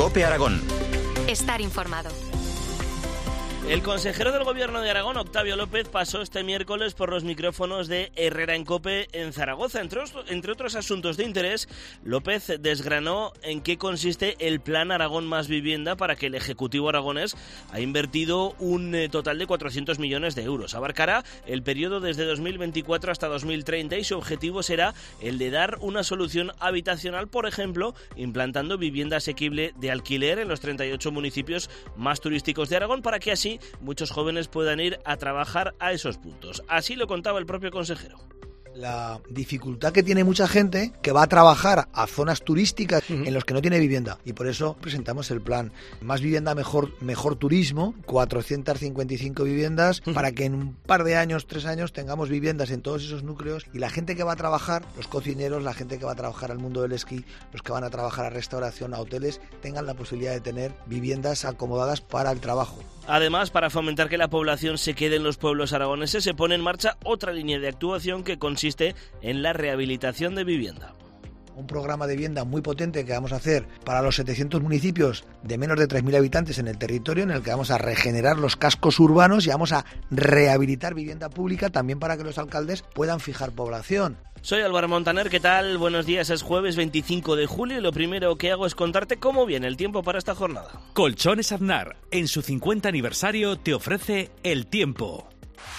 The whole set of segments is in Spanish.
COPE Aragón. Estar informado. El consejero del Gobierno de Aragón, Octavio López, pasó este miércoles por los micrófonos de Herrera en COPE en Zaragoza. Entre otros asuntos de interés, López desgranó en qué consiste el Plan Aragón Más Vivienda, para que el Ejecutivo aragonés ha invertido un total de 400 millones de euros. Abarcará el periodo desde 2024 hasta 2030 y su objetivo será el de dar una solución habitacional, por ejemplo, implantando vivienda asequible de alquiler en los 38 municipios más turísticos de Aragón, para que así muchos jóvenes puedan ir a trabajar a esos puntos. Así lo contaba el propio consejero. La dificultad que tiene mucha gente que va a trabajar a zonas turísticas en los que no tiene vivienda, y por eso presentamos el plan Más Vivienda, Mejor Turismo, 455 viviendas, para que en un par de años, 3 años, tengamos viviendas en todos esos núcleos, y la gente que va a trabajar, los cocineros, la gente que va a trabajar al mundo del esquí, los que van a trabajar a restauración, a hoteles, tengan la posibilidad de tener viviendas acomodadas para el trabajo. Además, para fomentar que la población se quede en los pueblos aragoneses, se pone en marcha otra línea de actuación que consiste en la rehabilitación de vivienda. Un programa de vivienda muy potente que vamos a hacer para los 700 municipios de menos de 3.000 habitantes en el territorio, en el que vamos a regenerar los cascos urbanos y vamos a rehabilitar vivienda pública también para que los alcaldes puedan fijar población. Soy Álvaro Montaner, ¿qué tal? Buenos días, es jueves 25 de julio y lo primero que hago es contarte cómo viene el tiempo para esta jornada. Colchones Aznar, en su 50 aniversario, te ofrece el tiempo.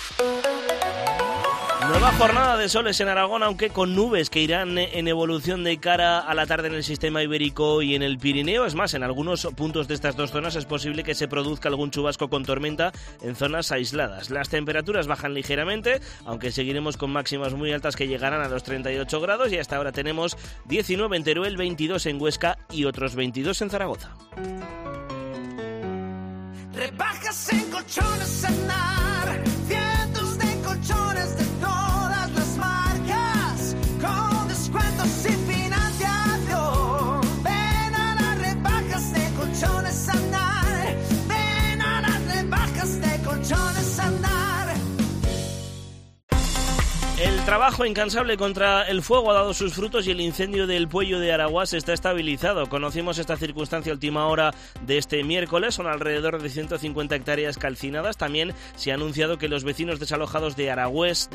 Nueva jornada de soles en Aragón, aunque con nubes que irán en evolución de cara a la tarde en el sistema ibérico y en el Pirineo. Es más, en algunos puntos de estas dos zonas es posible que se produzca algún chubasco con tormenta en zonas aisladas. Las temperaturas bajan ligeramente, aunque seguiremos con máximas muy altas que llegarán a los 38 grados y hasta ahora tenemos 19 en Teruel, 22 en Huesca y otros 22 en Zaragoza. Rebajas en Colchones Aznar, cientos de colchones de todas las marcas, con descuentos sin financiación. Ven a las rebajas de Colchones Aznar, ven a las rebajas de Colchones Aznar. El trabajo incansable contra el fuego ha dado sus frutos y el incendio del Puello de Araguás está estabilizado. Conocimos esta circunstancia a última hora de este miércoles. Son alrededor de 150 hectáreas calcinadas. También se ha anunciado que los vecinos desalojados de Araguás,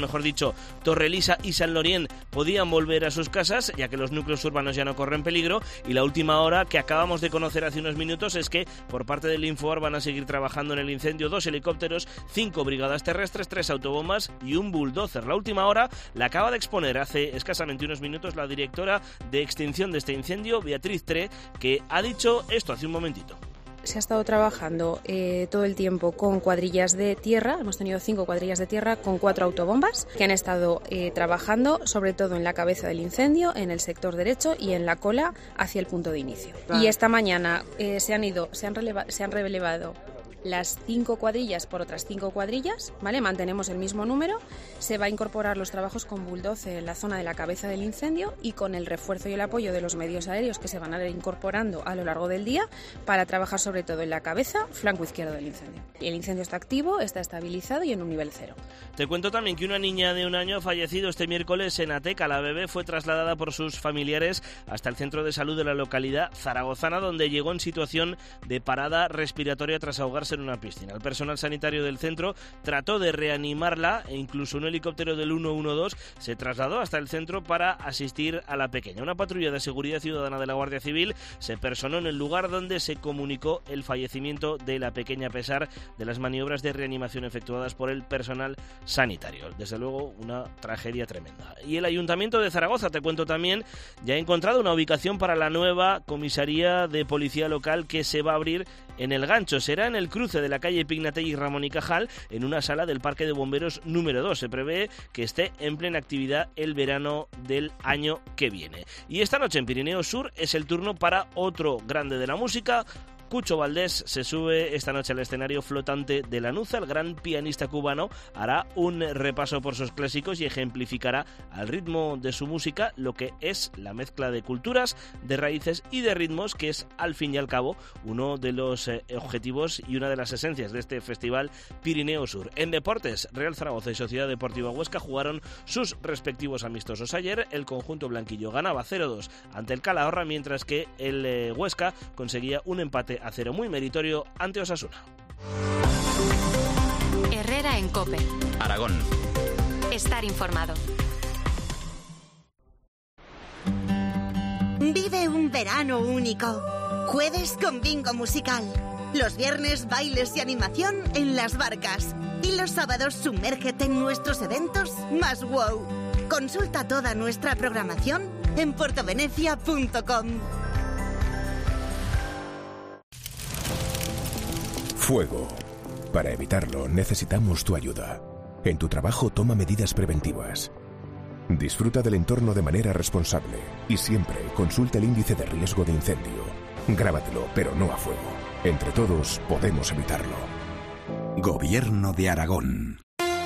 Torrelisa y San Lorien podían volver a sus casas, ya que los núcleos urbanos ya no corren peligro. Y la última hora que acabamos de conocer hace unos minutos es que por parte del Infoar van a seguir trabajando en el incendio 2 helicópteros, 5 brigadas terrestres, 3 autobombas y un bulldozer. La última hora la acaba de exponer hace escasamente unos minutos la directora de extinción de este incendio, Beatriz Tre, que ha dicho esto hace un momentito. Se ha estado trabajando todo el tiempo con cuadrillas de tierra. Hemos tenido 5 cuadrillas de tierra con 4 autobombas que han estado trabajando sobre todo en la cabeza del incendio, en el sector derecho y en la cola hacia el punto de inicio. Y esta mañana se han relevado las 5 cuadrillas por otras 5 cuadrillas, ¿vale? Mantenemos el mismo número. Se va a incorporar los trabajos con bulldozer en la zona de la cabeza del incendio y con el refuerzo y el apoyo de los medios aéreos que se van a ir incorporando a lo largo del día para trabajar sobre todo en la cabeza, flanco izquierdo del incendio. El incendio está activo, está estabilizado y en un nivel 0. Te cuento también que una niña de 1 año ha fallecido este miércoles en Ateca. La bebé fue trasladada por sus familiares hasta el centro de salud de la localidad zaragozana, donde llegó en situación de parada respiratoria tras ahogarse en una piscina. El personal sanitario del centro trató de reanimarla e incluso un helicóptero del 112 se trasladó hasta el centro para asistir a la pequeña. Una patrulla de seguridad ciudadana de la Guardia Civil se personó en el lugar donde se comunicó el fallecimiento de la pequeña a pesar de las maniobras de reanimación efectuadas por el personal sanitario. Desde luego, una tragedia tremenda. Y el Ayuntamiento de Zaragoza, te cuento también, ya ha encontrado una ubicación para la nueva comisaría de policía local que se va a abrir en El Gancho. Será en el cruce de la calle Pignatelli y Ramón y Cajal, en una sala del Parque de Bomberos número 2. Se prevé que esté en plena actividad el verano del año que viene. Y esta noche en Pirineo Sur es el turno para otro grande de la música, Cucho Valdés se sube esta noche al escenario flotante de Lanuza. El gran pianista cubano hará un repaso por sus clásicos y ejemplificará al ritmo de su música lo que es la mezcla de culturas, de raíces y de ritmos, que es al fin y al cabo uno de los objetivos y una de las esencias de este Festival Pirineo Sur. En deportes, Real Zaragoza y Sociedad Deportiva Huesca jugaron sus respectivos amistosos. Ayer el conjunto blanquillo ganaba 0-2 ante el Calahorra, mientras que el Huesca conseguía un empate a 0 muy meritorio ante Osasuna. Herrera en COPE. Aragón. Estar informado. Vive un verano único. Jueves con bingo musical. Los viernes bailes y animación en las barcas. Y los sábados sumérgete en nuestros eventos más wow. Consulta toda nuestra programación en portovenecia.com. Fuego. Para evitarlo necesitamos tu ayuda. En tu trabajo toma medidas preventivas. Disfruta del entorno de manera responsable y siempre consulta el índice de riesgo de incendio. Grábatelo, pero no a fuego. Entre todos podemos evitarlo. Gobierno de Aragón.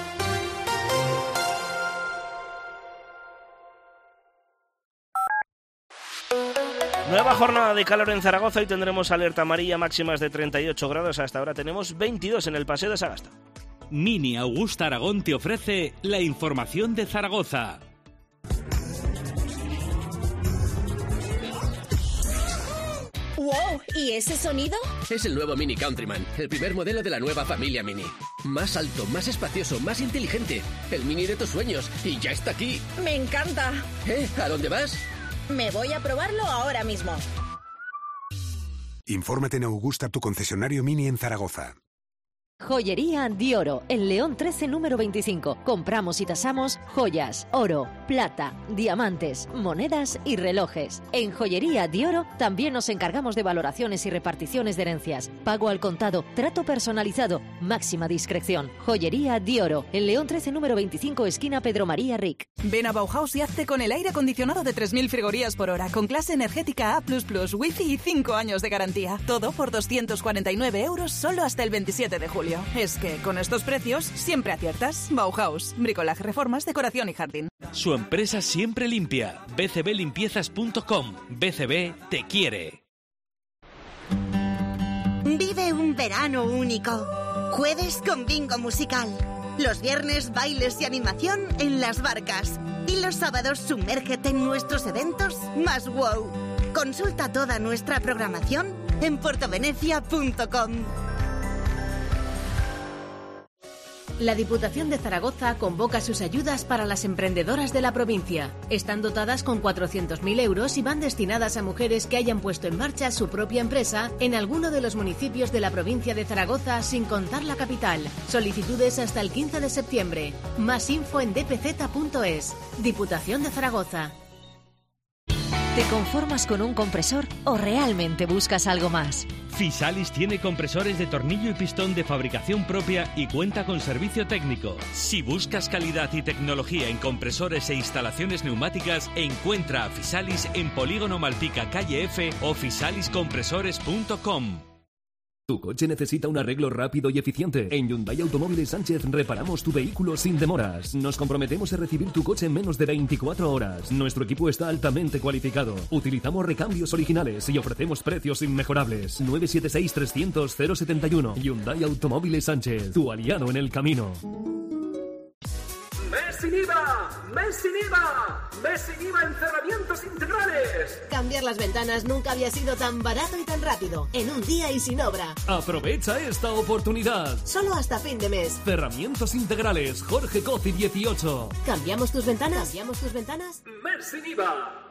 Nueva jornada de calor en Zaragoza y tendremos alerta amarilla, máximas de 38 grados. Hasta ahora tenemos 22 en el Paseo de Sagasta. Mini Augusta Aragón te ofrece la información de Zaragoza. ¡Wow! ¿Y ese sonido? Es el nuevo Mini Countryman, el primer modelo de la nueva familia Mini. Más alto, más espacioso, más inteligente. El Mini de tus sueños. Y ya está aquí. ¡Me encanta! ¿A dónde vas? Me voy a probarlo ahora mismo. Infórmate en Augusta, tu concesionario Mini en Zaragoza. Joyería Di Oro, en León 13, número 25. Compramos y tasamos joyas, oro, plata, diamantes, monedas y relojes. En Joyería Di Oro también nos encargamos de valoraciones y reparticiones de herencias. Pago al contado, trato personalizado, máxima discreción. Joyería Di Oro, en León 13, número 25, esquina Pedro María Ric. Ven a Bauhaus y hazte con el aire acondicionado de 3.000 frigorías por hora, con clase energética A++, wifi y 5 años de garantía. Todo por 249 € solo hasta el 27 de julio. Es que con estos precios siempre aciertas. Bauhaus, bricolaje, reformas, decoración y jardín. Su empresa siempre limpia. bcblimpiezas.com. BCB te quiere. Vive un verano único. Jueves con bingo musical. Los viernes bailes y animación en las barcas. Y los sábados sumérgete en nuestros eventos más wow. Consulta toda nuestra programación en portovenecia.com. La Diputación de Zaragoza convoca sus ayudas para las emprendedoras de la provincia. Están dotadas con 400.000 € y van destinadas a mujeres que hayan puesto en marcha su propia empresa en alguno de los municipios de la provincia de Zaragoza, sin contar la capital. Solicitudes hasta el 15 de septiembre. Más info en dpz.es. Diputación de Zaragoza. ¿Te conformas con un compresor o realmente buscas algo más? Fisalis tiene compresores de tornillo y pistón de fabricación propia y cuenta con servicio técnico. Si buscas calidad y tecnología en compresores e instalaciones neumáticas, encuentra a Fisalis en Polígono Malpica, calle F o fisaliscompresores.com. Tu coche necesita un arreglo rápido y eficiente. En Hyundai Automóviles Sánchez reparamos tu vehículo sin demoras. Nos comprometemos a recibir tu coche en menos de 24 horas. Nuestro equipo está altamente cualificado. Utilizamos recambios originales y ofrecemos precios inmejorables. 976-300-071. Hyundai Automóviles Sánchez, tu aliado en el camino. ¡Mes sin IVA! ¡Mes sin IVA! ¡Mes sin IVA en cerramientos integrales! Cambiar las ventanas nunca había sido tan barato y tan rápido. En un día y sin obra. Aprovecha esta oportunidad. Solo hasta fin de mes. Cerramientos integrales, Jorge Coci 18. ¿Cambiamos tus ventanas? ¿Cambiamos tus ventanas? ¡Mes sin IVA!